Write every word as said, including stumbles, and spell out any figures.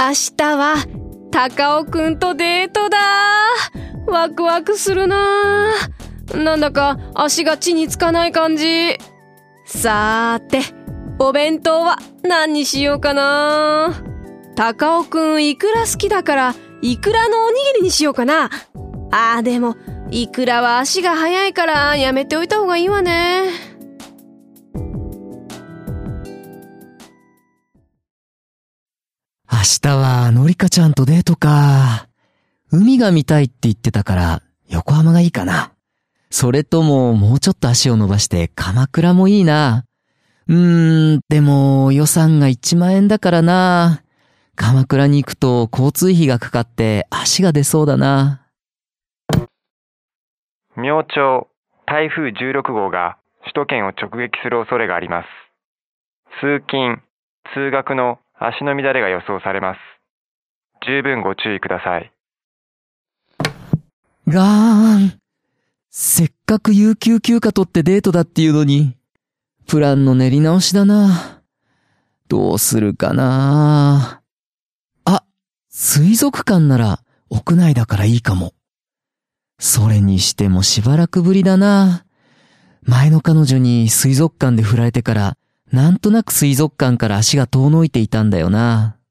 明日は高尾くんとデートだ。ワクワクするな。なんだか足が地につかない感じ。さーて、お弁当は何にしようかな。高尾くんイクラ好きだからイクラのおにぎりにしようかな。あーでもイクラは足が速いからやめておいた方がいいわね。 明日はのりかちゃんとデートか。海が見たいって言ってたから横浜がいいかな。それとももうちょっと足を伸ばして鎌倉もいいな。うーん、でも予算がいちまんえんだからな。鎌倉に行くと交通費がかかって足が出そうだな。 明朝、台風じゅうろくごうが首都圏を直撃する恐れがあります。通勤、通学の足の乱れが予想されます。十分ご注意ください。 がーん。せっかく有給休暇取ってデートだっていうのに、プランの練り直しだな。どうするかな。あ、水族館なら屋内だからいいかも。それにしてもしばらくぶりだな。前の彼女に水族館で振られてから、なんとなく水族館から足が遠のいていたんだよな。